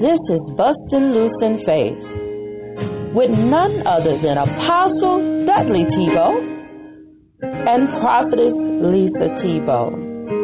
This is Bustin' Loose in Faith with none other than Apostle Dudley Tebow and Prophetess Lisa Tebow.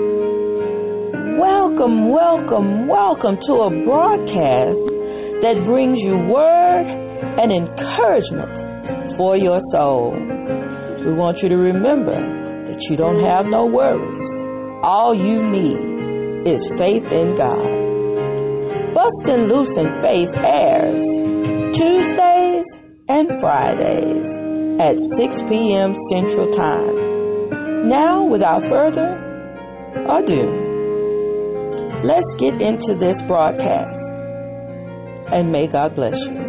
Welcome, welcome, welcome to a broadcast that brings you word and encouragement for your soul. We want you to remember that you don't have no worries. All you need is faith in God. Bustin' Loose in Faith airs Tuesdays and Fridays at 6 p.m. Central Time. Now, without further ado, let's get into this broadcast, and may God bless you.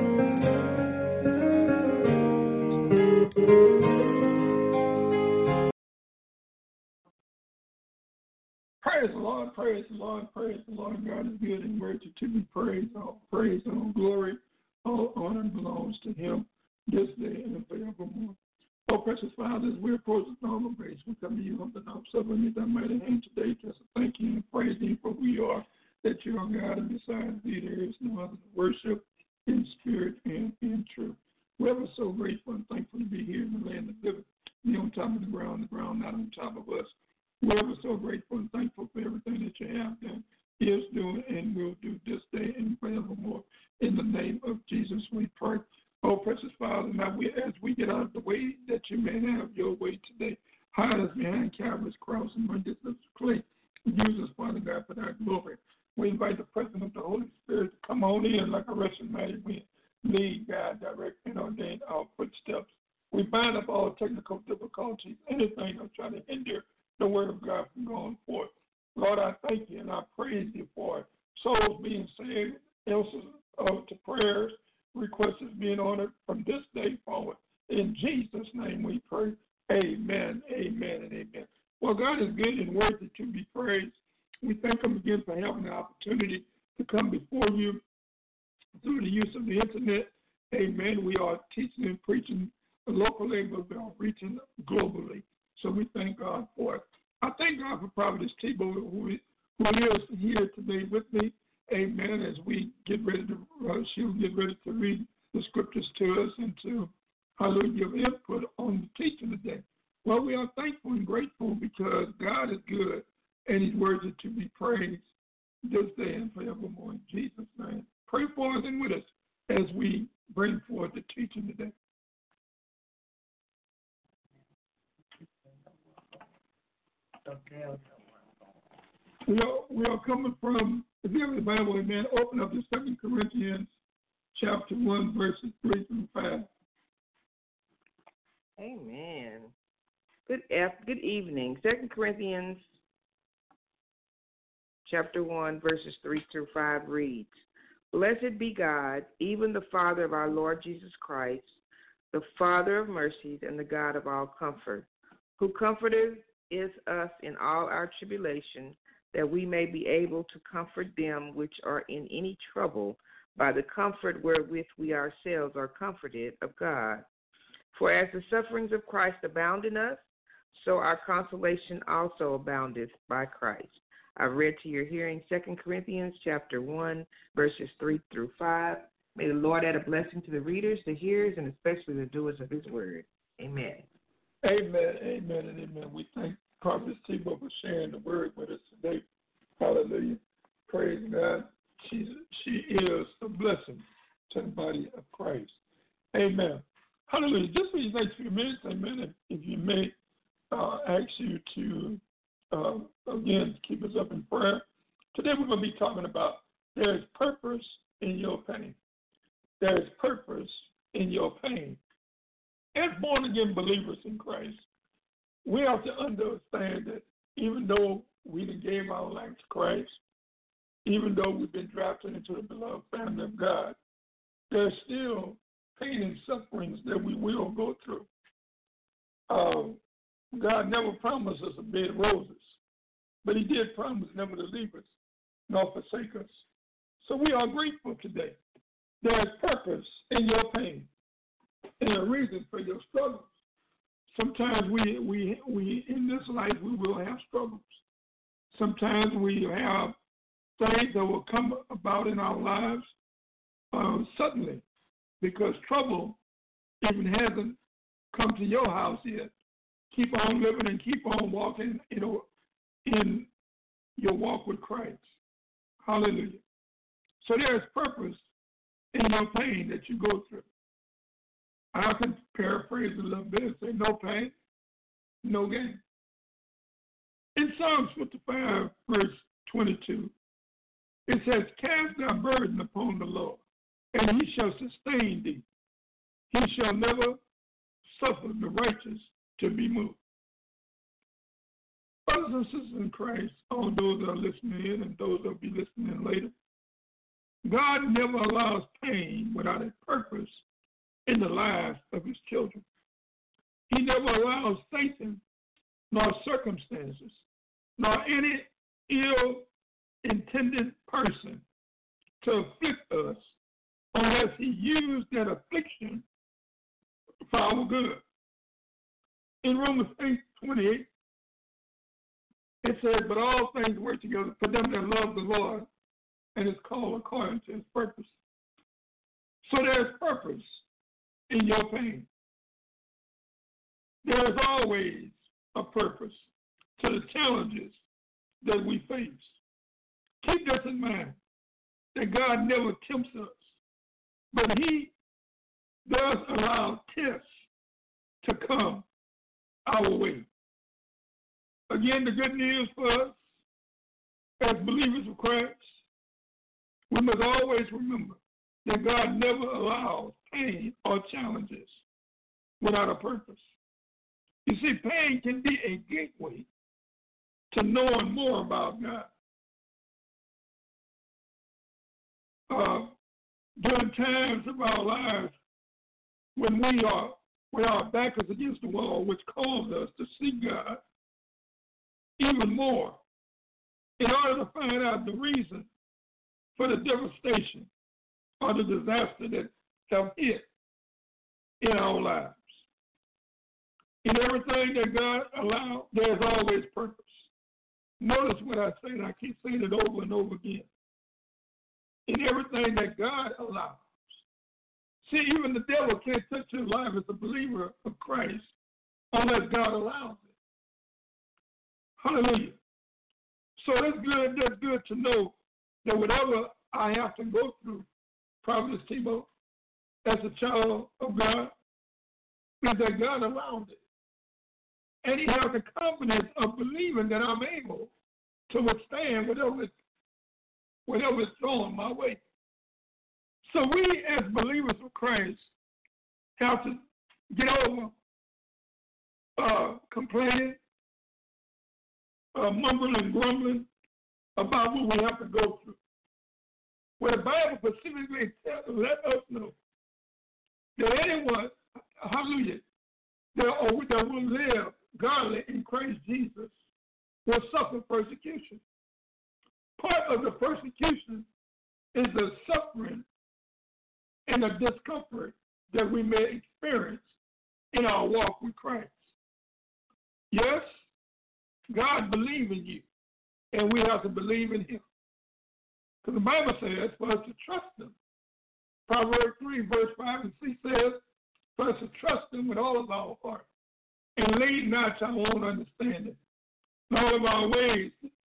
Praise the Lord, praise the Lord, praise the Lord. God is good and worthy to be praised. All praise, all glory, all honor belongs to Him this day and forevermore. Oh, precious Father, as we approach the throne of grace, we come to you on the arms of thy mighty hand today just to thank you and praise you for who you are, that you are God, and besides thee there is no other to worship in spirit and in truth. We are so grateful and thankful to be here in the land of living, be on top of the ground not on top of us. We are so grateful and thankful for everything that you have done, is doing, and will do this day and forevermore. In the name of Jesus, we pray. Oh, precious Father, now as we get out of the way that you may have your way today, hide us behind Calvary's cross and bring this lips of clay. Use us, Father God, for thy glory. We invite the presence of the Holy Spirit to come on in like a rushing mighty wind. Lead, guide, direct, and ordain our footsteps. We bind up all technical difficulties, anything that's trying to hinder the word of God from going forth. Lord, I thank you and I praise you for souls being saved, answers to prayers, requests being honored from this day forward. In Jesus' name we pray. Amen, amen, and amen. Well, God is good and worthy to be praised. We thank him again for having the opportunity to come before you through the use of the internet. Amen. We are teaching and preaching locally, but we are reaching globally. So we thank God for it. I thank God for Prophetess Tebow, who is here today with me. Amen. As we get ready to, she'll get ready to read the scriptures to us and to, hallelujah, give input on the teaching today. Well, we are thankful and grateful because God is good and he's worthy to be praised this day and forevermore. In Jesus' name. Pray for us and with us as we bring forth the teaching today. We are coming from, if you have the Bible, amen, open up to 2 Corinthians chapter 1, verses 3 through 5. Amen. Good evening. 2 Corinthians chapter 1, verses 3 through 5 reads, Blessed be God, even the Father of our Lord Jesus Christ, the Father of mercies and the God of all comfort, who comforted us in all our tribulation, that we may be able to comfort them which are in any trouble by the comfort wherewith we ourselves are comforted of God. For as the sufferings of Christ abound in us, so our consolation also aboundeth by Christ. I read to your hearing 2 Corinthians chapter 1, verses 3 through 5. May the Lord add a blessing to the readers, the hearers, and especially the doers of his word. Amen. Amen, amen, and amen. We thank Prophet Tebow for sharing the word with us today. Hallelujah. Praise God. She is a blessing to the body of Christ. Amen. Hallelujah. Just for these next few minutes, amen, if you may ask you to, again, keep us up in prayer. Today we're going to be talking about there is purpose in your pain. There is purpose in your pain. As born-again believers in Christ, we have to understand that even though we gave our life to Christ, even though we've been drafted into the beloved family of God, there's still pain and sufferings that we will go through. God never promised us a bed of roses, but he did promise never to leave us nor forsake us. So we are grateful today. There is purpose in your pain and a reason for your struggles. Sometimes we in this life we will have struggles. Sometimes we have things that will come about in our lives suddenly, because trouble even hasn't come to your house yet. Keep on living and keep on walking, in your walk with Christ. Hallelujah. So there is purpose in your pain that you go through. I can paraphrase a little bit and say, no pain, no gain. In Psalms 55, verse 22, it says, cast thy burden upon the Lord, and he shall sustain thee. He shall never suffer the righteous to be moved. Brothers and sisters in Christ, all those that are listening in and those that will be listening in later, God never allows pain without a purpose in the lives of his children. He never allows Satan nor circumstances nor any ill-intended person to afflict us unless he used that affliction for our good. In Romans 8:28, it says, but all things work together for them that love the Lord and is called according to his purpose. So there's purpose in your pain. There is always a purpose to the challenges that we face. Keep this in mind, that God never tempts us, but he does allow tests to come our way. Again, the good news for us as believers of Christ, we must always remember that God never allows pain or challenges without a purpose. You see, pain can be a gateway to knowing more about God. During times of our lives when our back is against the wall, which calls us to seek God even more in order to find out the reason for the devastation or the disaster that have hit in our lives. In everything that God allows, there's always purpose. Notice what I say, and I keep saying it over and over again. In everything that God allows. See, even the devil can't touch your life as a believer of Christ unless God allows it. Hallelujah. So that's good to know that whatever I have to go through, Prophet Tebow, as a child of God, is that God allows it. And he has the confidence of believing that I'm able to withstand whatever is thrown my way. So we as believers of Christ have to get over complaining, mumbling and grumbling about what we have to go through. Where the Bible specifically let us know that anyone, hallelujah, that will live godly in Christ Jesus will suffer persecution. Part of the persecution is the suffering and the discomfort that we may experience in our walk with Christ. Yes, God believes in you, and we have to believe in him. Because the Bible says for us to trust him. Proverbs 3, verse 5 and 6 says for us to trust him with all of our heart and lean not to our own understanding. In all of our ways,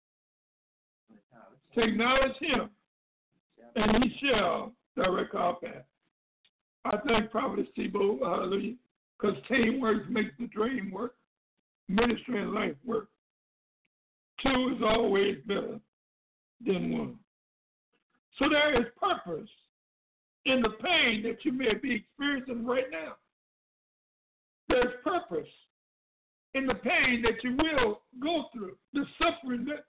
to acknowledge him, and he shall direct our path. I thank Prophet Tebow, hallelujah, because teamwork makes the dream work, ministry and life work. Two is always better than one. So there is purpose in the pain that you may be experiencing right now. There's purpose in the pain that you will go through, the suffering that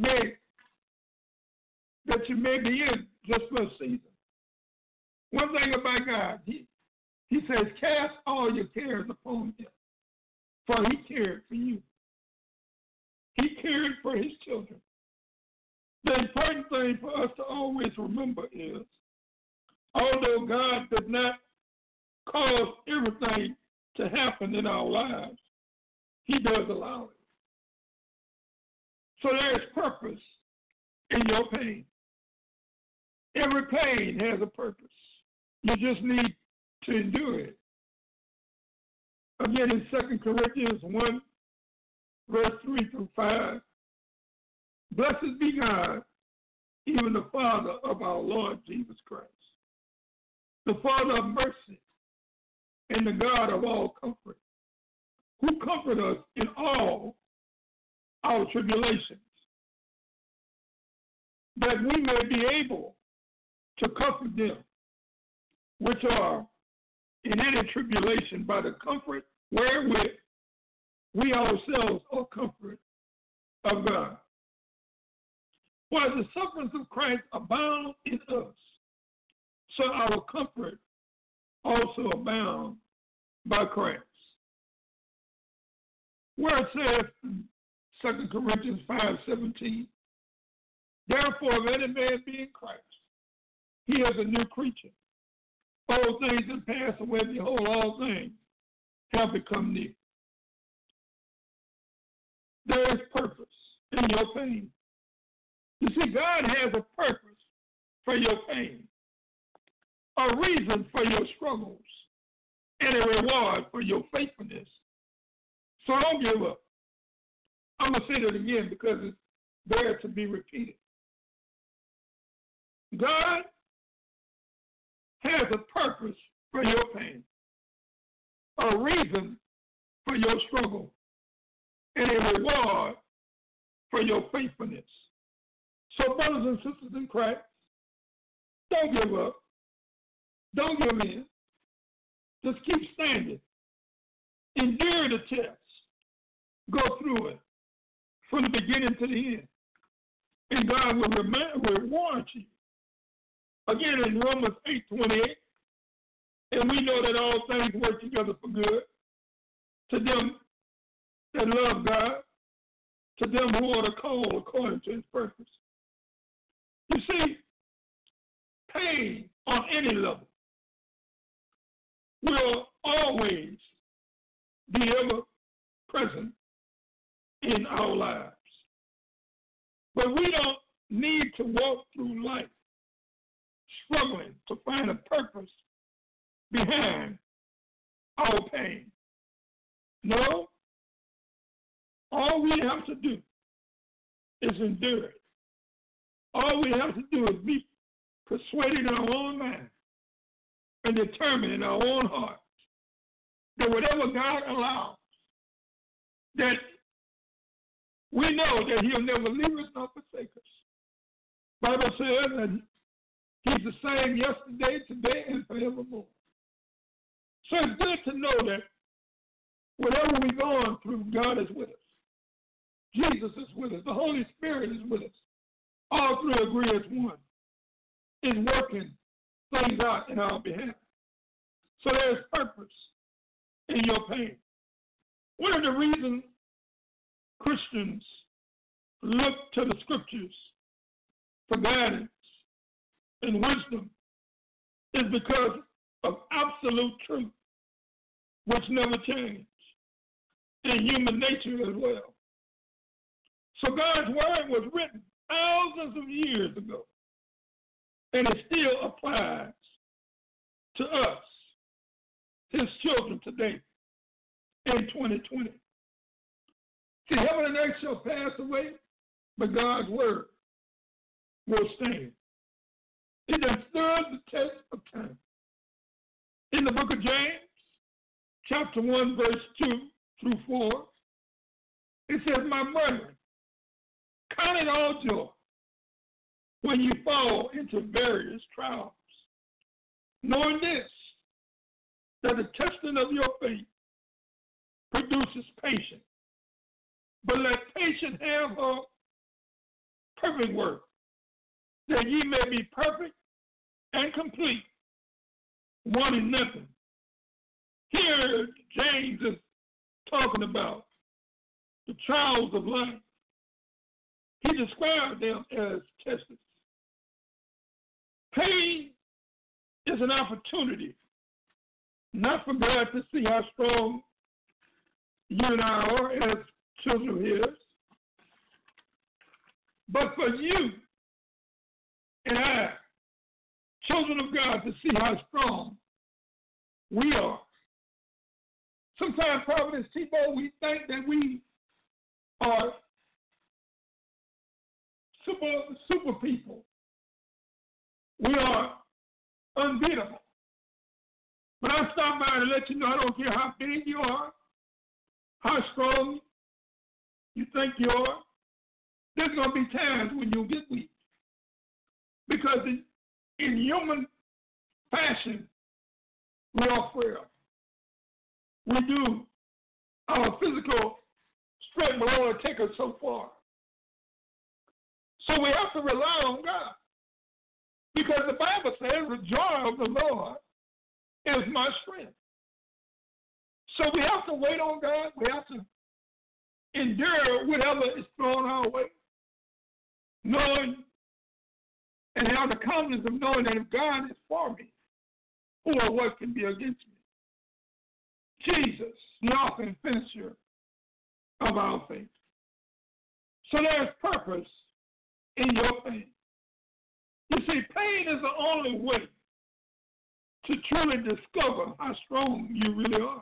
you may be in just for a season. One thing about God, he says, cast all your cares upon him, for he cared for you. He cared for his children. The important thing for us to always remember is, although God does not cause everything to happen in our lives, he does allow it. So there is purpose in your pain. Every pain has a purpose. You just need to endure it. Again, in 2 Corinthians 1, verse 3 through 5, blessed be God, even the Father of our Lord Jesus Christ, the Father of mercy and the God of all comfort, who comfort us in all our tribulations, that we may be able to comfort them which are in any tribulation by the comfort wherewith we ourselves are comforted of God. For as the sufferings of Christ abound in us, so our comfort also abound by Christ. Where it says in 2 Corinthians 5:17, therefore if any man be in Christ, he is a new creature. All things have passed away, behold, all things have become new. There is purpose in your pain. You see, God has a purpose for your pain, a reason for your struggles, and a reward for your faithfulness. So don't give up. I'm going to say that again because it's there to be repeated. God has a purpose for your pain, a reason for your struggle, and a reward for your faithfulness. So, brothers and sisters in Christ, don't give up. Don't give in. Just keep standing. Endure the test. Go through it from the beginning to the end. And God will reward you. Again, in Romans 8:28, and we know that all things work together for good to them that love God, to them who are called according to his purpose. You see, pain on any level will always be ever present in our lives. But we don't need to walk through life struggling to find a purpose behind our pain. No, all we have to do is endure it. All we have to do is be persuaded in our own mind and determined in our own heart that whatever God allows, that we know that he'll never leave us nor forsake us. Bible says that he's the same yesterday, today, and forevermore. So it's good to know that whatever we're going through, God is with us. Jesus is with us. The Holy Spirit is with us. All three agree as one. Is working things out in our behalf. So there's purpose in your pain. One of the reasons Christians look to the scriptures for guidance and wisdom is because of absolute truth, which never changes, and human nature as well. So God's word was written thousands of years ago, and it still applies to us, his children today in 2020. See, heaven and earth shall pass away, but God's word will stand. It has stood the test of time. In the book of James, chapter 1, verse 2 through 4, it says, my brethren, count it all joy when you fall into various trials, knowing this, that the testing of your faith produces patience. But let patience have her perfect work, that ye may be perfect and complete, wanting nothing. Here, James is talking about the trials of life. He described them as tests. Pain is an opportunity, not for God to see how strong you and I are as children of his, but for you and I children of God to see how strong we are. Sometimes, Providence T-Bo, we think that we are super people. We are unbeatable. But I stop by to let you know I don't care how big you are, how strong you think you are. There's going to be times when you'll get weak. Because in human fashion, we are frail. We do. Our physical strength will only take us so far. So we have to rely on God. Because the Bible says the joy of the Lord is my strength. So we have to wait on God. We have to endure whatever is thrown our way. Knowing and have the confidence of knowing that if God is for me, who or what can be against me? Jesus, the author and finisher of our faith. So there's purpose in your pain. You see, pain is the only way to truly discover how strong you really are.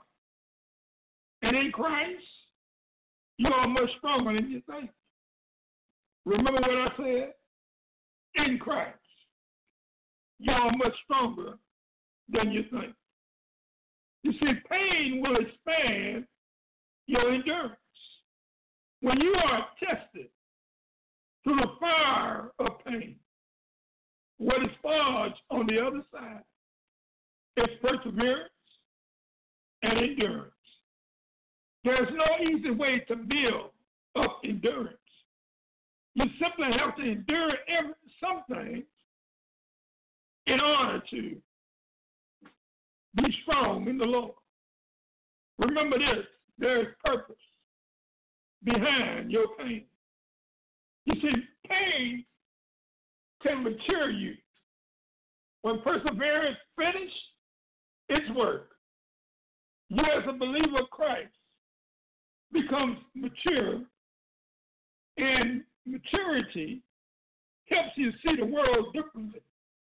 And in Christ, you are much stronger than you think. Remember what I said? In Christ, you are much stronger than you think. You see, pain will expand your endurance. When you are tested through the fire of pain, what is forged on the other side is perseverance and endurance. There's no easy way to build up endurance. You simply have to endure something in order to be strong in the Lord. Remember this, there is purpose behind your pain. You see, pain can mature you. When perseverance finishes its work, you as a believer of Christ becomes mature, and maturity helps you see the world differently.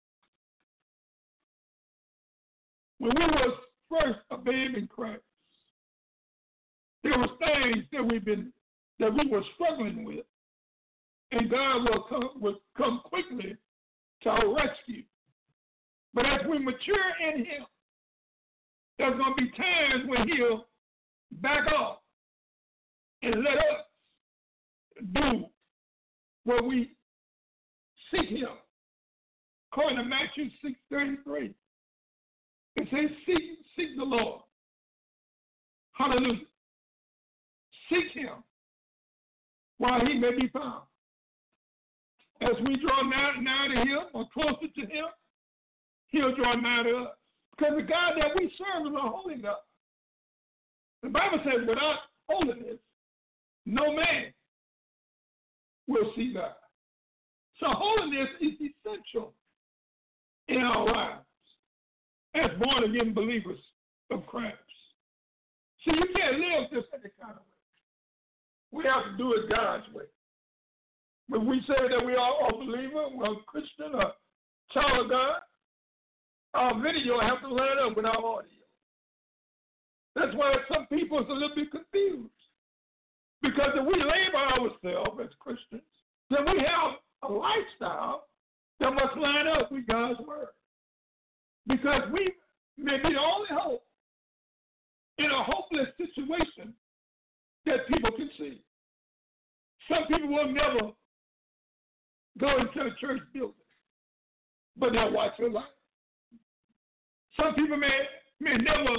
When we were first a babe in Christ, there were things that we were struggling with, and God will come quickly to our rescue. But as we mature in Him, there's going to be times when He'll back off and let us do what we seek Him. According to Matthew 6:33, it says, seek the Lord. Hallelujah. Seek Him while He may be found. As we draw nigh to Him or closer to Him, He'll draw nigh to us. Because the God that we serve is a holy God. The Bible says without holiness, no man will see God. So holiness is essential in our lives as born-again believers of Christ. See, you can't live just any kind of way. We have to do it God's way. When we say that we are a believer, we're a Christian, a child of God, our video have to line up with our audio. That's why some people are a little bit confused. Because if we label ourselves as Christians, then we have a lifestyle that must line up with God's word. Because we may be the only hope in a hopeless situation that people can see. Some people will never go into a church building, but they'll watch your life. Some people may never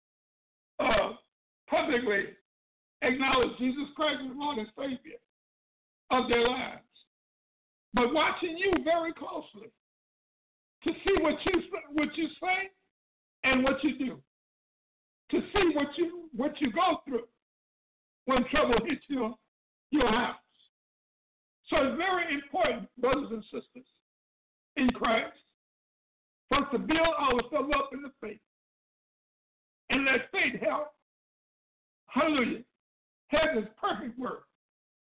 publicly acknowledge Jesus Christ as Lord and Savior of their lives, but watching you very closely to see what you say and what you do, to see what you go through when trouble hits your house. So it's very important, brothers and sisters, in Christ, for us to build ourselves up in the faith. And let faith help, hallelujah, have this perfect work,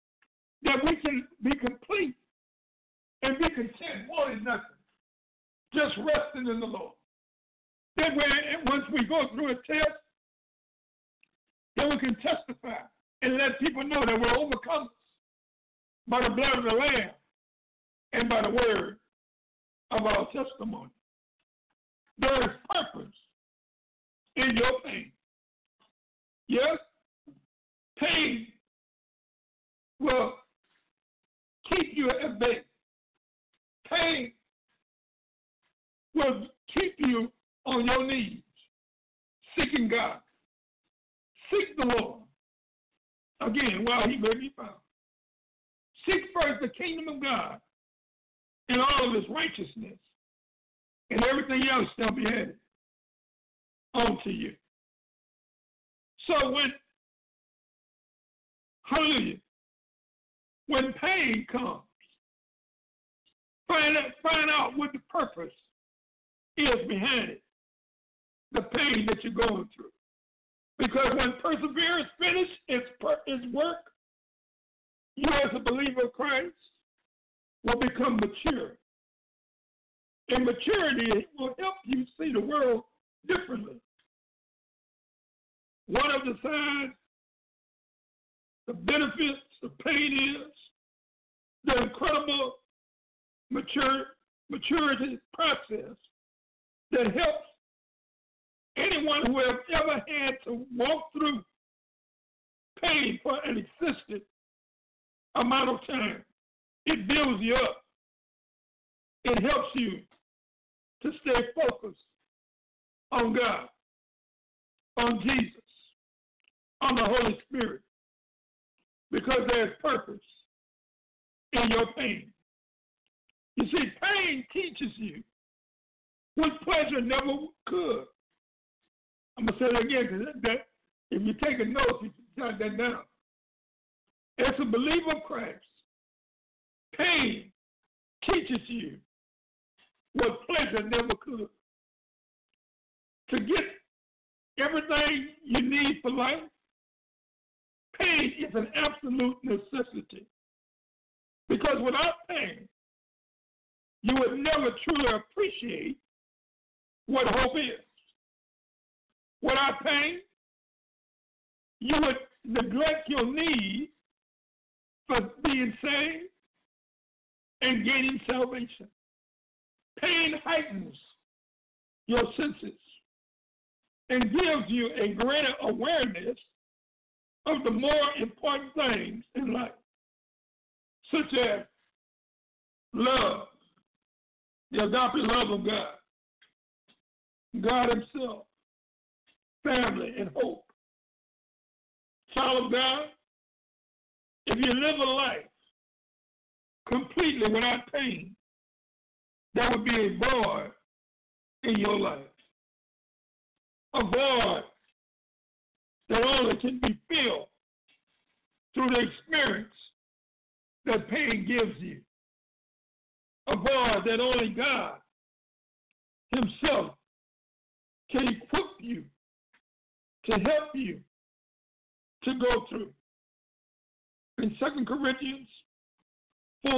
that we can be complete and be content, wanting nothing, just resting in the Lord. Then once we go through a test, then we can testify and let people know that we're overcomers by the blood of the Lamb and by the word of our testimony. There is purpose in your pain. Yes, pain will keep you at bay. Pain will keep you on your knees, seeking God. Seek the Lord, again, while he may be found. Seek first the kingdom of God and all of his righteousness, and everything else shall be added unto you. So when pain comes, find out what the purpose is behind it, the pain that you're going through. Because when perseverance finishes its work, you as a believer of Christ will become mature. And maturity will help you see the world differently. One of the signs, the benefits of pain is the incredible maturity process that helps anyone who has ever had to walk through pain for an existent amount of time. It builds you up. It helps you to stay focused on God, on Jesus, on the Holy Spirit, because there's purpose in your pain. You see, pain teaches you what pleasure never could. I'm going to say it again, because if you take a note, you can jot that down. As a believer of Christ, pain teaches you what pleasure never could. To get everything you need for life, pain is an absolute necessity. Because without pain, you would never truly appreciate what hope is. Without pain, you would neglect your need for being saved and gaining salvation. Pain heightens your senses and gives you a greater awareness of the more important things in life, such as love, the agape love of God, God himself, family, and hope. Child of God, if you live a life completely without pain, there would be a void in your life. A void that only can be filled through the experience that pain gives you. A void that only God himself can equip you to help you to go through. In 2 Corinthians 4,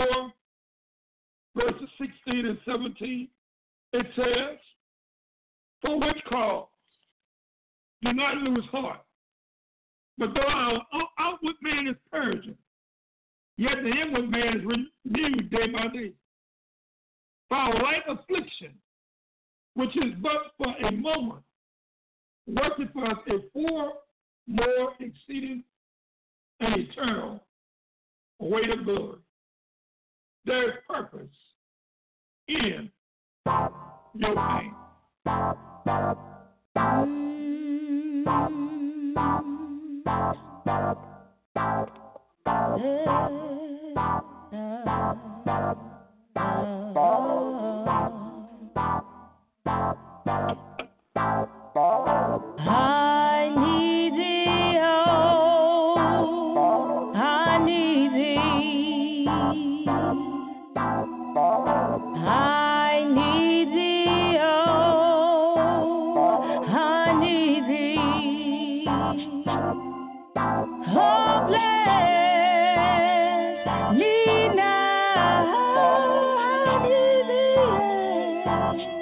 verses 16 and 17, it says, "For which cause do not lose heart, but though our outward man is perishing, yet the inward man is renewed day by day. For our light affliction, which is but for a moment, worketh for us a far more exceeding and eternal weight of glory." There is purpose in your pain. I need thee, oh, I need thee. I need thee, oh, I need thee. Hopeless, need now, I need thee.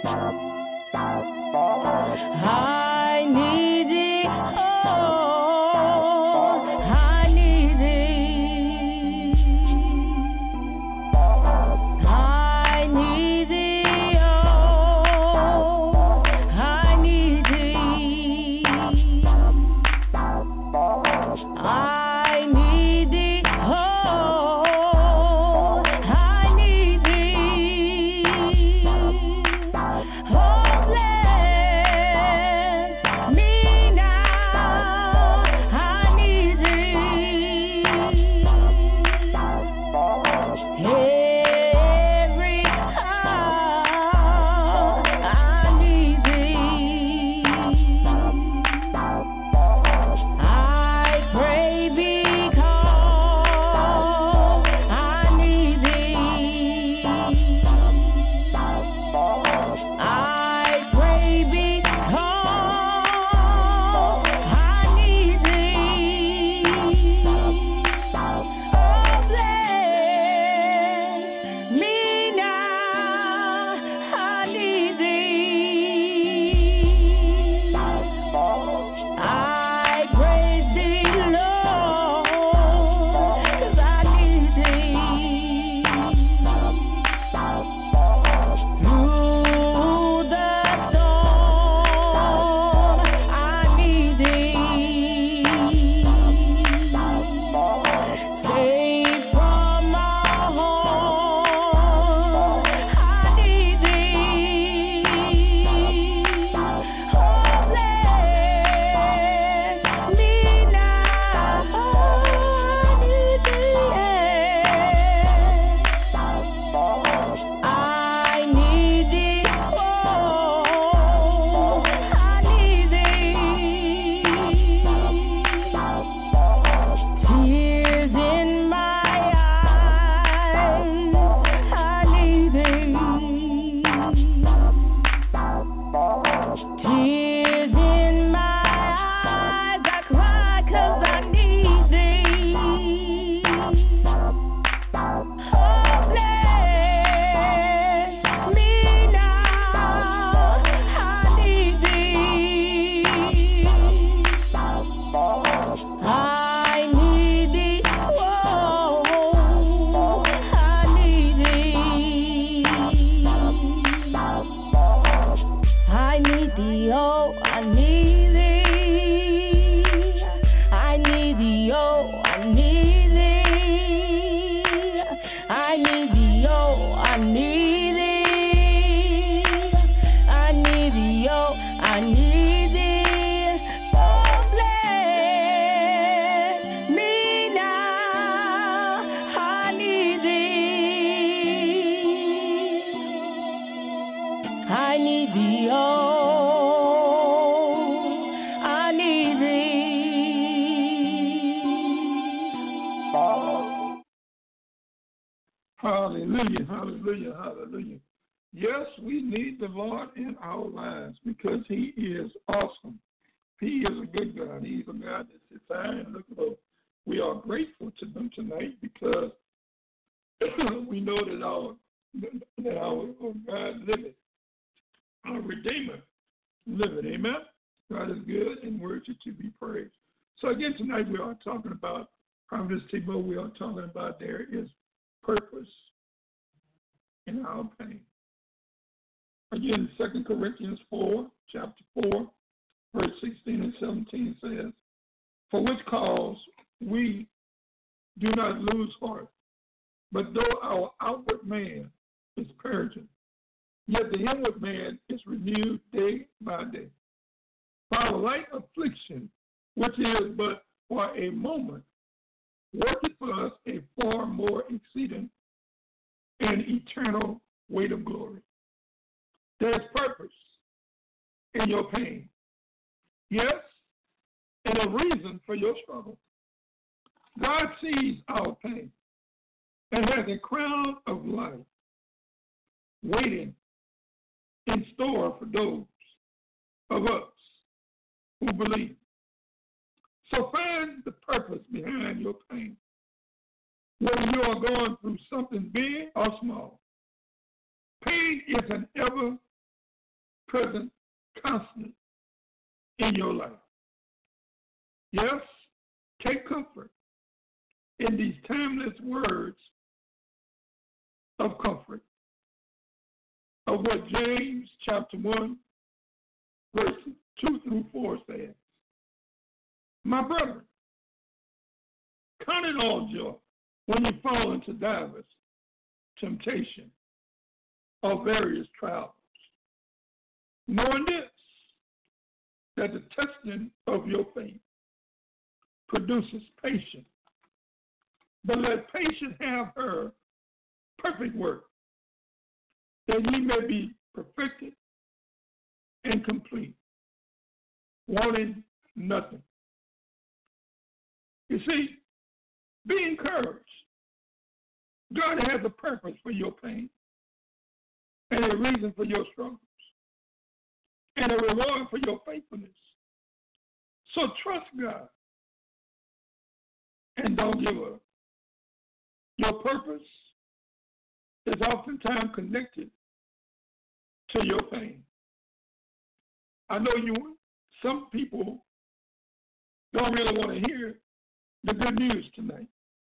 Hallelujah, hallelujah, hallelujah. Yes, we need the Lord in our lives because he is awesome. He is a good God. He's a God that sits high and looks low. We are grateful to them tonight because we know that our God liveth, our Redeemer liveth. Amen? God is good and worthy to be praised. So again, tonight we are talking about, Prophetess Thibault, we are talking about there is purpose in our pain. Again, 2 Corinthians 4, chapter 4, verse 16 and 17 says, for which cause we do not lose heart, but though our outward man is perishing, yet the inward man is renewed day by day. For our light affliction, which is but for a moment, worketh for us a far more exceeding and eternal weight of glory. There is purpose in your pain. Yes, and a reason for your struggle. God sees our pain and has a crown of life waiting in store for those of us who believe. So find the purpose behind your pain. Whether you are going through something big or small, pain is an ever-present, constant in your life. Yes, take comfort in these timeless words of comfort of what James chapter 1, verses 2 through 4 says. My brethren, count it all joy when you fall into divers temptation of various trials, knowing this, that the testing of your faith produces patience. But let patience have her perfect work, that ye may be perfected and complete, wanting nothing. You see, be encouraged. God has a purpose for your pain and a reason for your struggles and a reward for your faithfulness. So trust God and don't give up. Your purpose is oftentimes connected to your pain. I know some people don't really want to hear the good news tonight.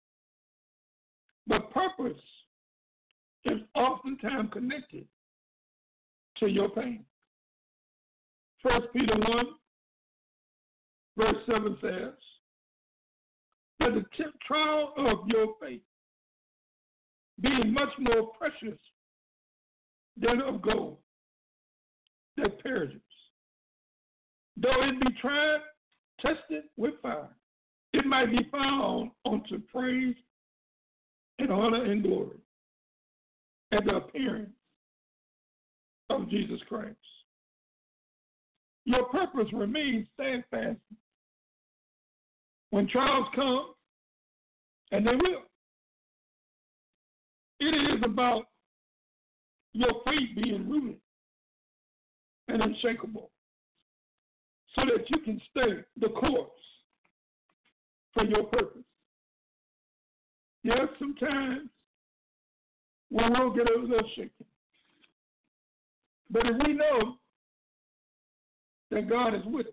But purpose is oftentimes connected to your pain. 1 Peter 1, verse 7 says, that the trial of your faith, being much more precious than of gold that perishes, though it be tried, tested with fire, it might be found unto praise and honor and glory at the appearance of Jesus Christ. Your purpose remains steadfast when trials come, and they will. It is about your faith being rooted and unshakable so that you can stay the course for your purpose. Yes, sometimes we will get a little shaken. But if we know that God is with us,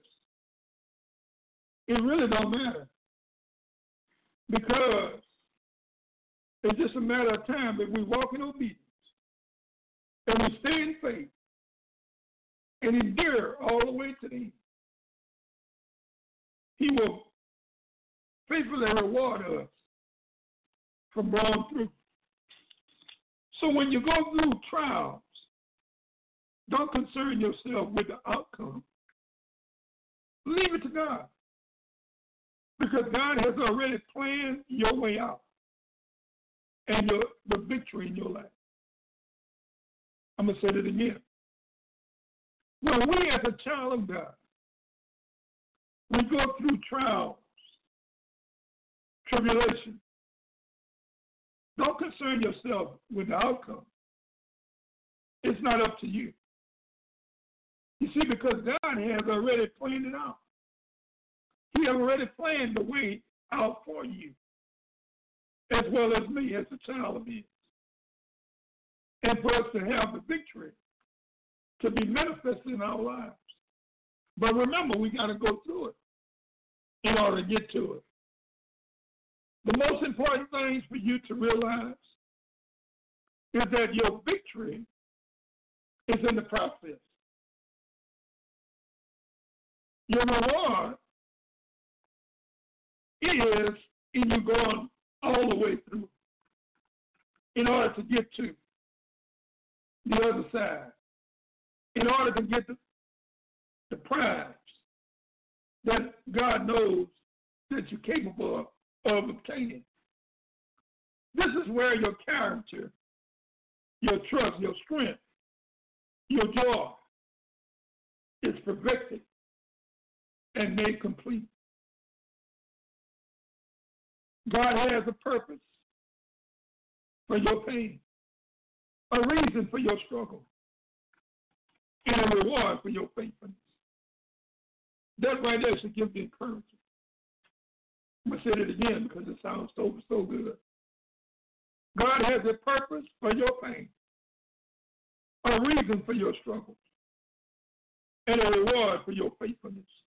it really don't matter. Because it's just a matter of time if we walk in obedience and we stay in faith and endure all the way to the end. He will faithfully reward us for going through. So when you go through trials, don't concern yourself with the outcome. Leave it to God. Because God has already planned your way out and the victory in your life. I'm going to say it again. When we as a child of God, we go through trials, tribulation, don't concern yourself with the outcome. It's not up to you. You see, because God has already planned it out. He has already planned the way out for you, as well as me as a child of His. And for us to have the victory to be manifested in our lives. But remember, we got to go through it in order to get to it. The most important thing for you to realize is that your victory is in the process. Your reward is in you going all the way through in order to get to the other side, in order to get the prize that God knows that you're capable of obtaining. This is where your character, your trust, your strength, your joy is perfected and made complete. God has a purpose for your pain, a reason for your struggle, and a reward for your faithfulness. That right there should give you encouragement. I'm going to say it again because it sounds so good. God has a purpose for your pain, a reason for your struggle, and a reward for your faithfulness.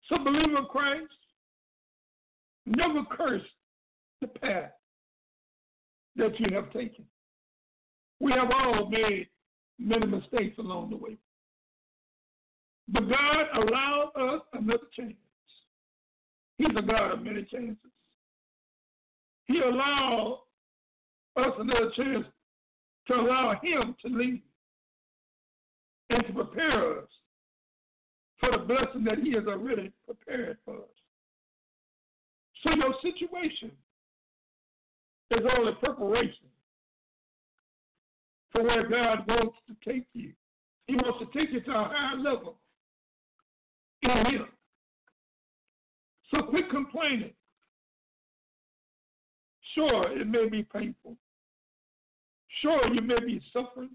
So, believer of Christ, never curse the path that you have taken. We have all made many mistakes along the way. But God allowed us another chance. He's a God of many chances. He allowed us another chance to allow Him to lead and to prepare us for the blessing that He has already prepared for us. So your situation is only preparation for where God wants to take you. He wants to take you to a higher level in Him. So quit complaining. Sure, it may be painful. Sure, you may be suffering,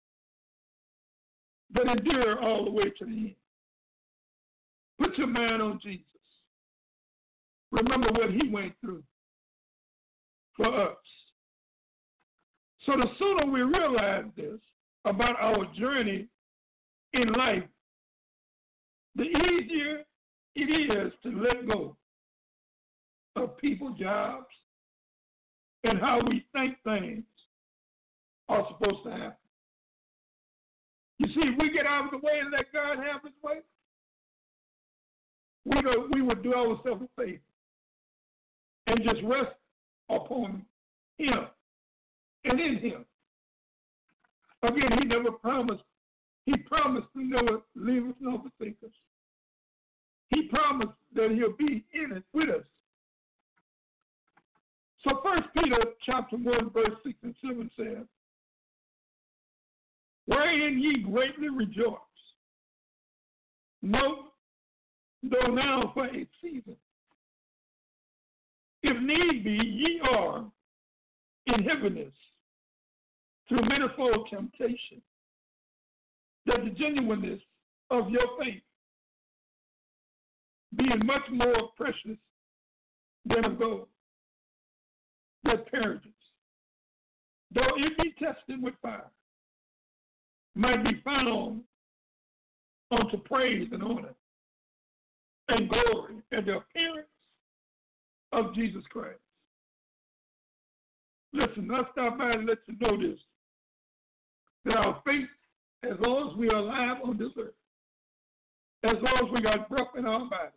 but endure all the way to the end. Put your mind on Jesus. Remember what He went through for us. So the sooner we realize this about our journey in life, the easier it is to let go of people, jobs, and how we think things are supposed to happen. You see, if we get out of the way and let God have His way, we would do ourselves a favor and just rest upon Him and in Him. Again, He never promised. He promised to never leave us nor forsake us. He promised that He'll be in it with us. So 1 Peter chapter 1, verse 6 and 7 says, wherein ye greatly rejoice, though now for a season, if need be, ye are in heaviness through manifold temptation, that the genuineness of your faith, being much more precious than of gold that perishes, though it be tested with fire, might be found unto praise and honor and glory at the appearance of Jesus Christ. Listen, I'll stop by and let you know this, that our faith, as long as we are alive on this earth, as long as we got breath in our body,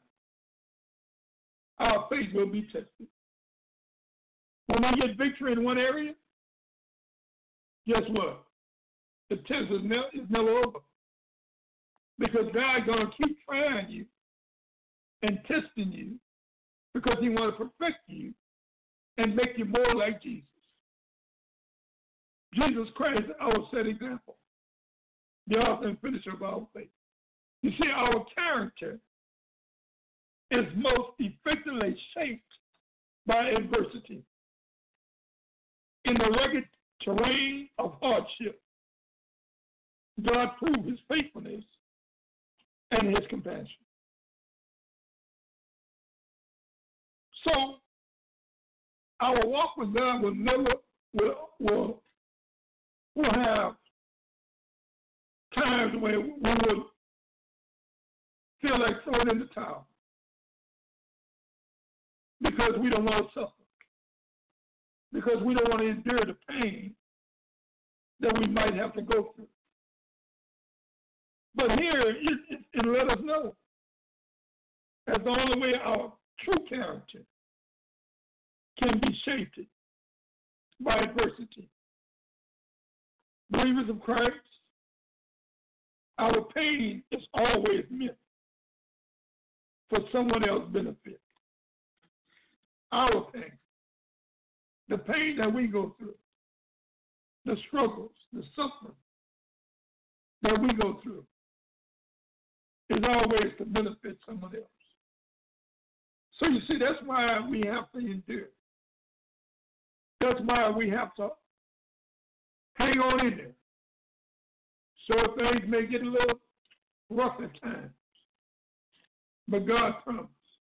our faith will be tested. When we get victory in one area, guess what? The test is never over. Because God's going to keep trying you and testing you because He wants to perfect you and make you more like Jesus. Jesus Christ is our set example, the author and finisher of our faith. You see, our character is most effectively shaped by adversity. In the rugged terrain of hardship, God proved His faithfulness and His compassion. So, our walk with God will never will have times where we will feel like throwing in the towel because we don't want to suffer, because we don't want to endure the pain that we might have to go through. But here, it let us know that's the only way our true character can be shaped by adversity. Believers of Christ, our pain is always meant for someone else's benefit. Our pain, the pain that we go through, the struggles, the suffering that we go through, is always to benefit someone else. So you see, that's why we have to endure. That's why we have to hang on in there. So things may get a little rough at times. But God promised.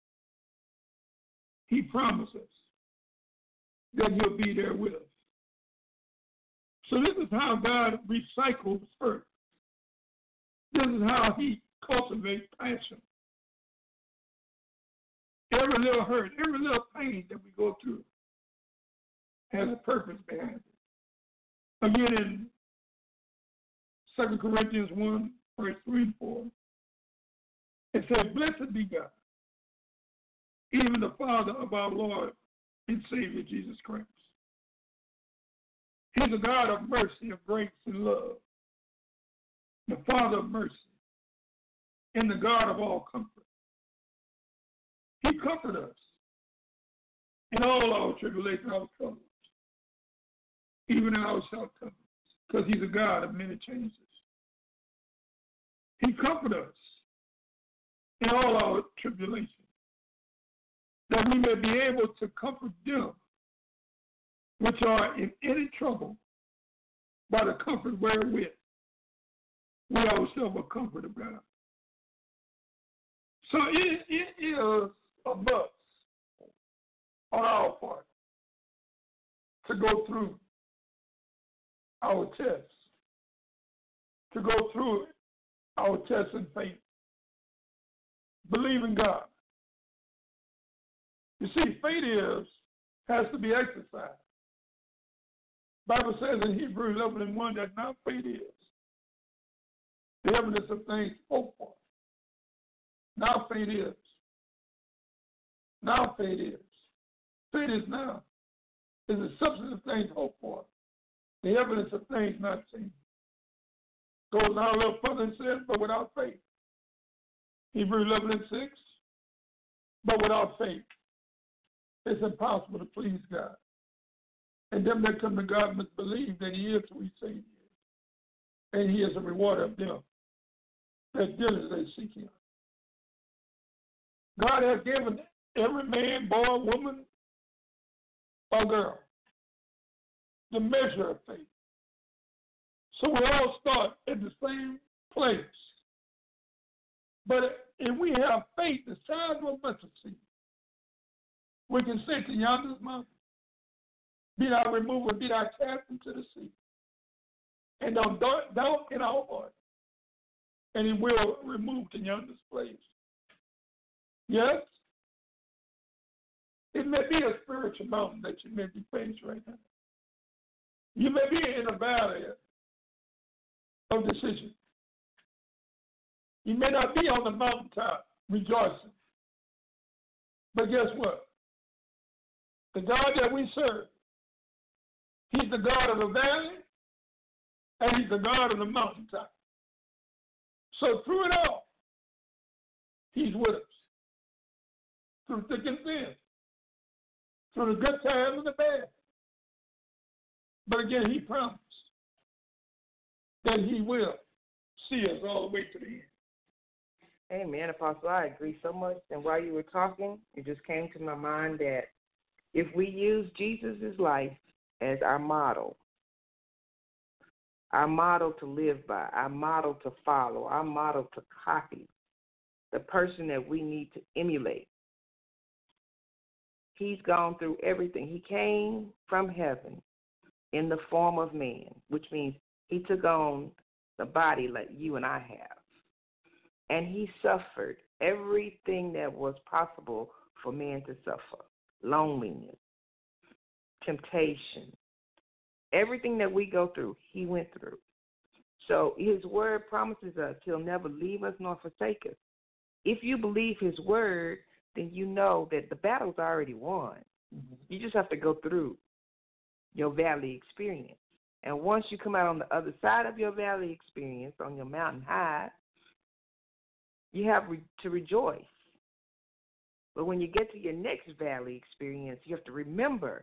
He promises that He'll be there with us. So this is how God recycles earth. This is how He cultivates passion Every little hurt, every little pain that we go through has a purpose behind it. Again, in 2 Corinthians 1, verse 3 and 4, it says, "Blessed be God, even the Father of our Lord and Savior Jesus Christ. He's a God of mercy, of grace, and love, the Father of mercy, and the God of all comfort. He comforts us in all our tribulation, our troubles, even in our shortcomings, because he's a God of many changes. He comforts us in all our tribulation, that we may be able to comfort them which are in any trouble by the comfort wherewith we ourselves are comfort of God." So it is a must on our part to go through our tests, to go through our tests in faith, believe in God. You see, faith has to be exercised. The Bible says in Hebrews 11:1 that now faith is the evidence of things hoped for. Now faith is. Now faith is. Faith is now. Is the substance of things hoped for, the evidence of things not seen. Goes down a little further and says, but without faith. Hebrews 11:6. But without faith, it's impossible to please God. And them that come to God must believe that he is who he says he is. And he is a rewarder of them that diligently seek him. God has given every man, boy, woman, or girl the measure of faith. So we all start at the same place. But if we have faith the size of a mustard seed, we can say to yonder mountain, be thou removed and be thou cast into the sea. And don't doubt in our heart. And he will remove to yonder's place. Yes? It may be a spiritual mountain that you may be faced right now. You may be in a valley of decision. You may not be on the mountaintop rejoicing. But guess what? The God that we serve, he's the God of the valley, and he's the God of the mountaintop. So through it all, he's with us. Through thick and thin. Through the good times and the bad. But again, he promised that he will see us all the way to the end. Amen, Apostle. I agree so much. And while you were talking, it just came to my mind that if we use Jesus' life as our model to live by, our model to follow, our model to copy, the person that we need to emulate. He's gone through everything. He came from heaven in the form of man, which means he took on the body like you and I have. And he suffered everything that was possible for man to suffer. Loneliness, temptation, everything that we go through, he went through. So his word promises us he'll never leave us nor forsake us. If you believe his word, then you know that the battle's already won. Mm-hmm. You just have to go through your valley experience. And once you come out on the other side of your valley experience, on your mountain high, you have to rejoice. But when you get to your next valley experience, you have to remember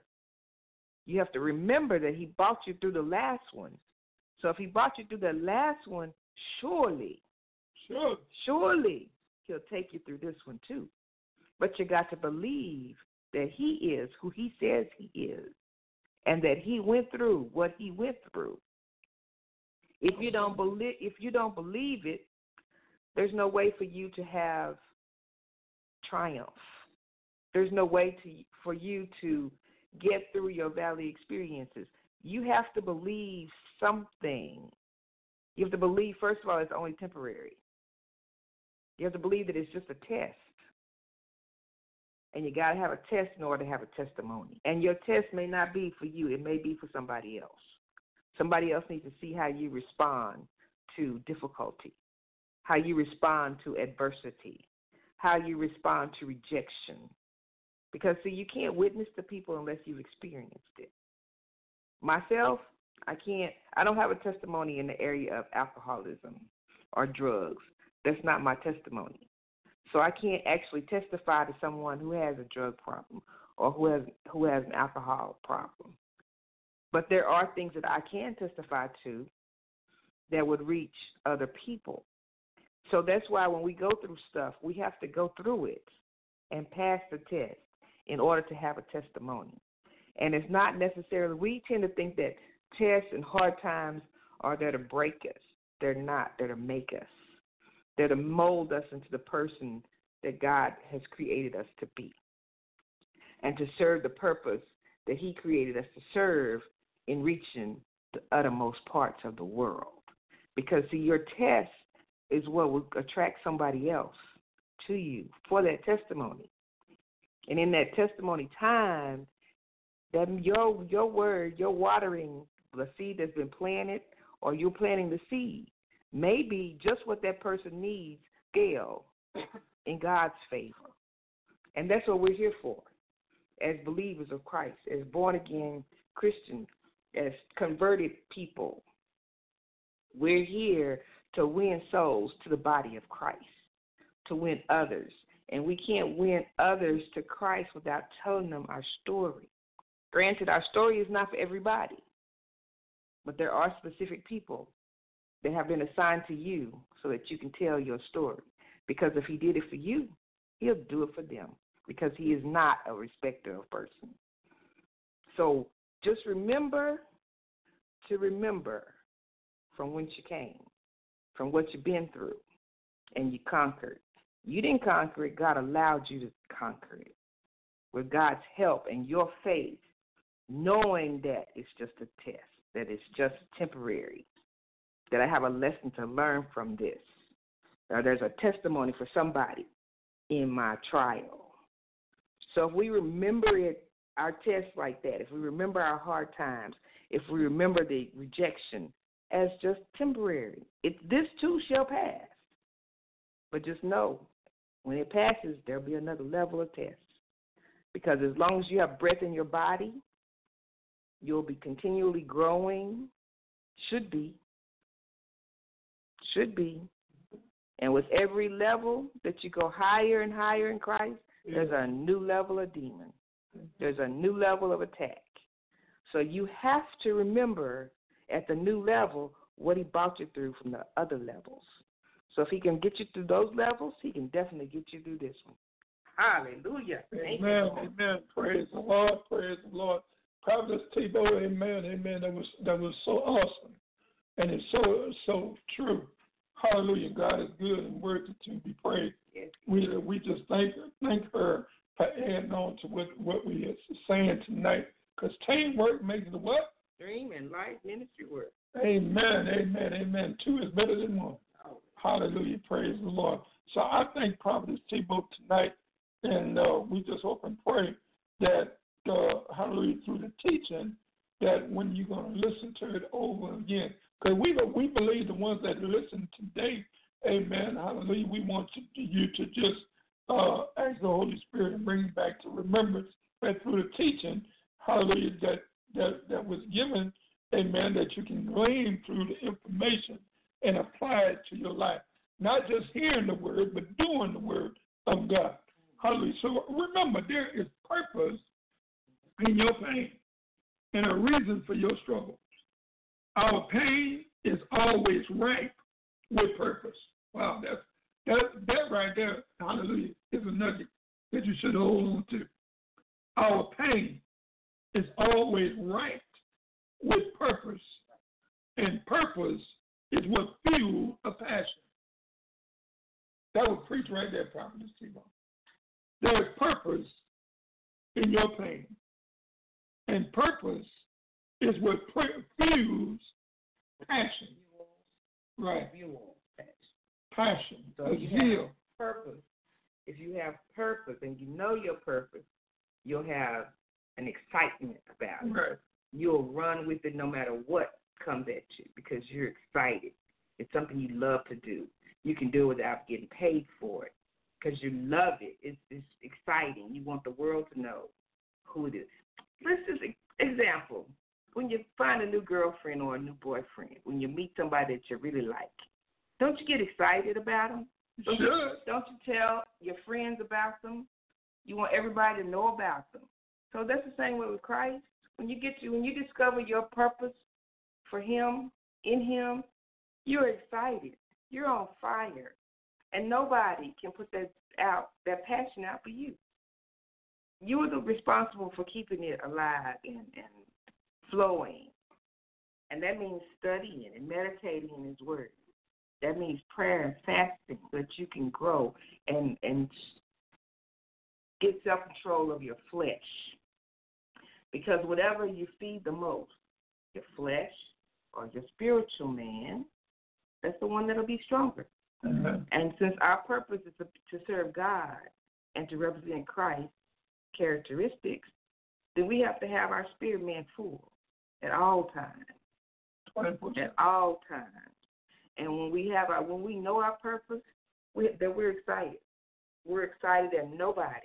that he brought you through the last one. So if he brought you through the last one, surely he'll take you through this one too. But you got to believe that he is who he says he is, and that he went through what he went through. If you don't believe it, there's no way for you to have triumph. There's no way for you to get through your valley experiences. You have to believe something. You have to believe, first of all, it's only temporary. You have to believe that it's just a test. And you got to have a test in order to have a testimony. And your test may not be for you. It may be for somebody else. Somebody else needs to see how you respond to difficulty, how you respond to adversity, how you respond to rejection. Because, see, you can't witness to people unless you've experienced it. Myself, I don't have a testimony in the area of alcoholism or drugs. That's not my testimony. So I can't actually testify to someone who has a drug problem or who has an alcohol problem. But there are things that I can testify to that would reach other people. So that's why when we go through stuff, we have to go through it and pass the test in order to have a testimony. And it's not necessarily, we tend to think that tests and hard times are there to break us. They're not. They're to make us. They're to mold us into the person that God has created us to be and to serve the purpose that he created us to serve in reaching the uttermost parts of the world. Because, see, your test is what will attract somebody else to you for that testimony. And in that testimony time, that your word, your watering the seed that's been planted, or you're planting the seed, may be just what that person needs, scale, in God's favor. And that's what we're here for as believers of Christ, as born-again Christians, as converted people. We're here to win souls to the body of Christ, to win others. And we can't win others to Christ without telling them our story. Granted, our story is not for everybody, but there are specific people that have been assigned to you so that you can tell your story. Because if he did it for you, he'll do it for them, because he is not a respecter of person. So just remember from whence you came, from what you've been through, and you conquered. You didn't conquer it. God allowed you to conquer it with God's help and your faith, knowing that it's just a test, that it's just temporary, that I have a lesson to learn from this. Or there's a testimony for somebody in my trial. So if we remember it, our tests like that, if we remember our hard times, if we remember the rejection as just temporary, this too shall pass. But just know, when it passes, there'll be another level of tests. Because as long as you have breath in your body, you'll be continually growing, should be. And with every level that you go higher and higher in Christ, there's a new level of demon. There's a new level of attack. So you have to remember at the new level what he brought you through from the other levels. So if he can get you through those levels, he can definitely get you through this one. Hallelujah. Amen. Amen. Praise the Lord. Praise the Lord. Prophet Tebow, amen. Amen. That was so awesome. And it's so true. Hallelujah. God is good and worthy to be praised. Yes. We just thank her for adding on to what we are saying tonight. Because teamwork makes the what? Dream and life ministry work. Amen. Amen. Amen. Two is better than one. Oh. Hallelujah. Praise the Lord. So I thank Prophet Tebow tonight. And we just hope and pray that, hallelujah, through the teaching, that when you're going to listen to it over again, because we believe the ones that listen today, amen, hallelujah, we want you to just ask the Holy Spirit and bring it back to remembrance that through the teaching, hallelujah, that was given, amen, that you can glean through the information and apply it to your life. Not just hearing the word, but doing the word of God. Hallelujah. So remember, there is purpose in your pain and a reason for your struggle. Our pain is always ripe with purpose. Wow, that right there, hallelujah, is a nugget that you should hold on to. Our pain is always ripe with purpose, and purpose is what fuels a passion. That was preached right there, Prophet Tebow. There is purpose in your pain, and purpose is what fuels passion. Right. Passion. So you zeal. Have purpose. If you have purpose and you know your purpose, you'll have an excitement about it. Right. You'll run with it no matter what comes at you because you're excited. It's something you love to do. You can do it without getting paid for it because you love it. It's exciting. You want the world to know who it is. Let's just example. When you find a new girlfriend or a new boyfriend, when you meet somebody that you really like, don't you get excited about them? Don't you tell your friends about them? You want everybody to know about them. So that's the same way with Christ. When you discover your purpose for Him, in Him, you're excited. You're on fire. And nobody can put that passion out for you. You're the responsible for keeping it alive and flowing. And that means studying and meditating in His Word. That means prayer and fasting so that you can grow and get self-control of your flesh. Because whatever you feed the most, your flesh or your spiritual man, that's the one that'll be stronger. Amen. And since our purpose is to serve God and to represent Christ's characteristics, then we have to have our spirit man full at all times. 24/7. At all times. And when we know our purpose, that we're excited. We're excited that nobody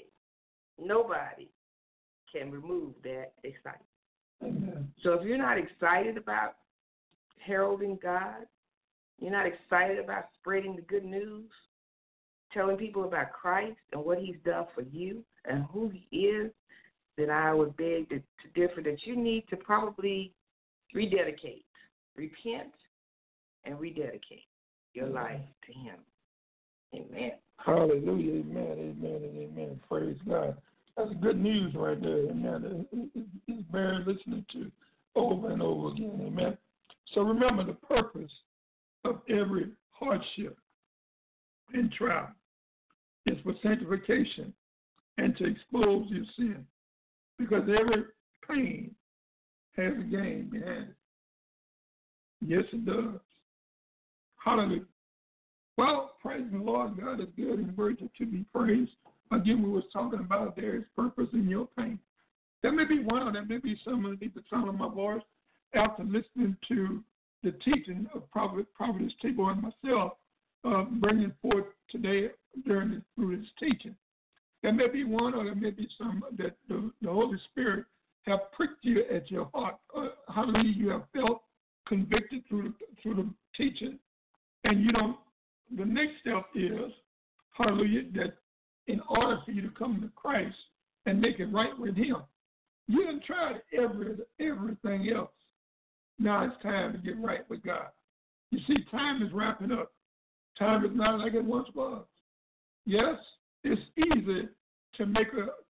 can remove that excitement. Amen. So if you're not excited about heralding God, you're not excited about spreading the good news, telling people about Christ and what He's done for you and who He is, then I would beg to differ that you need to probably rededicate, repent, and rededicate your life to Him. Amen. Hallelujah. Amen. Amen. And amen. Praise God. That's good news right there. Amen. It's bearing listening to over and over again. Amen. So remember, the purpose of every hardship and trial is for sanctification and to expose your sin. Because every pain has a gain behind it. Yes, it does. Hallelujah. Well, praise the Lord. God is good and worthy to be praised. Again, we was talking about there is purpose in your pain. There may be one, or there may be some underneath the sound of my voice after listening to the teaching of Prophetess Tibor and myself bringing forth today through this teaching. There may be one, or there may be some that the Holy Spirit have pricked you at your heart. Hallelujah, you have felt convicted through the teaching, and you don't. The next step is, hallelujah, that in order for you to come to Christ and make it right with Him, you done tried everything else. Now it's time to get right with God. You see, time is wrapping up. Time is not like it once was. Yes, it's easy to make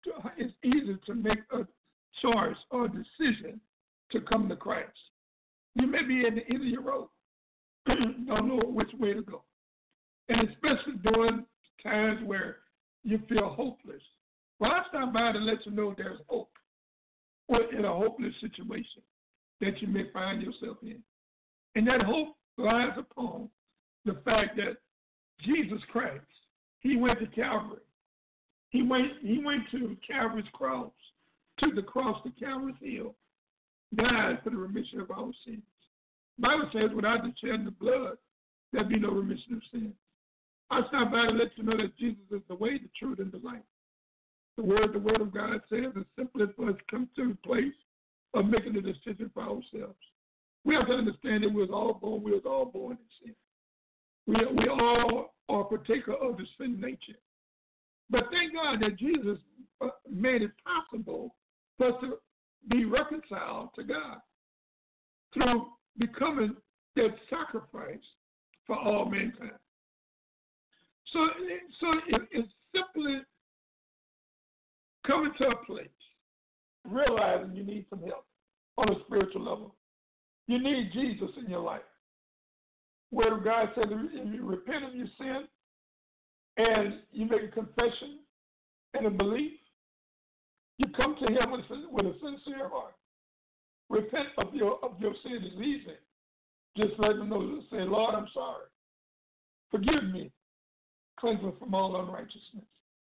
a choice or decision to come to Christ. You may be at the end of your road, don't know which way to go, and especially during times where you feel hopeless. Well, I stop by to let you know there's hope in a hopeless situation that you may find yourself in. And that hope lies upon the fact that Jesus Christ, He went to Calvary. He went to Calvary's cross, took the cross to Calvary's hill, died for the remission of our sins. The Bible says, without the shedding of blood, there be no remission of sins. I stop by to let you know that Jesus is the way, the truth, and the life. The word of God says it's simply for us to come to a place of making a decision for ourselves. We have to understand that we was all born in sin. We all are partaker of the sin nature. But thank God that Jesus made it possible for us to be reconciled to God through becoming that sacrifice for all mankind. So it's simply coming to a place, realizing you need some help on a spiritual level. You need Jesus in your life. Word of God says if you repent of your sin and you make a confession and a belief, you come to Him with a sincere heart. Repent of your sin is easy. Just let Him know, say, Lord, I'm sorry. Forgive me. Cleanse me from all unrighteousness.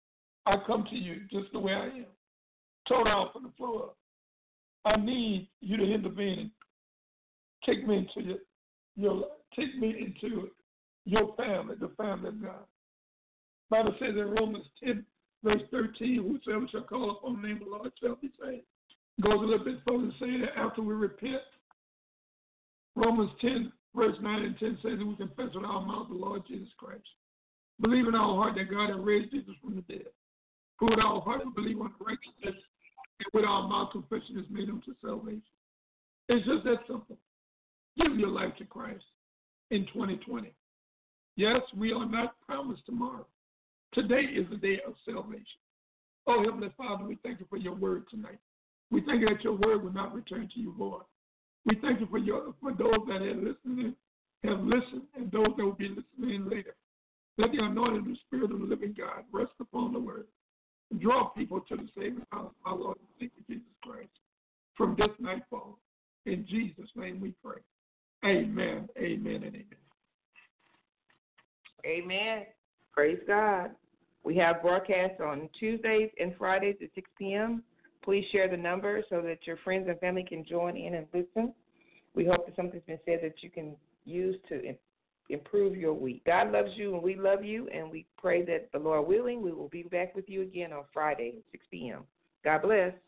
I come to you just the way I am, torn out from the floor up. I need you to intervene and take me into your life. Take me into your family, the family of God. Bible says in Romans 10, verse 13, whosoever shall call upon the name of the Lord shall be saved. Goes a little bit further to say that after we repent, Romans 10, verse 9 and 10 says that we confess with our mouth the Lord Jesus Christ. Believe in our heart that God has raised Jesus from the dead. For with our heart we believe on righteousness, and with our mouth confession is made unto salvation. It's just that simple. Give your life to Christ in 2020. Yes, we are not promised tomorrow. Today is the day of salvation. Oh, Heavenly Father, we thank you for your word tonight. We thank you that your word will not return to you void. We thank you for those that have listened, and those that will be listening later. Let the anointing Spirit of the living God rest upon the word. Draw people to the saving power of our Lord and Savior Jesus Christ from this night forward. In Jesus' name we pray. Amen, amen, and amen. Amen. Praise God. We have broadcasts on Tuesdays and Fridays at 6 p.m. Please share the number so that your friends and family can join in and listen. We hope that something's been said that you can use to improve your week. God loves you and we love you, and we pray that the Lord willing, we will be back with you again on Friday at 6 p.m. God bless.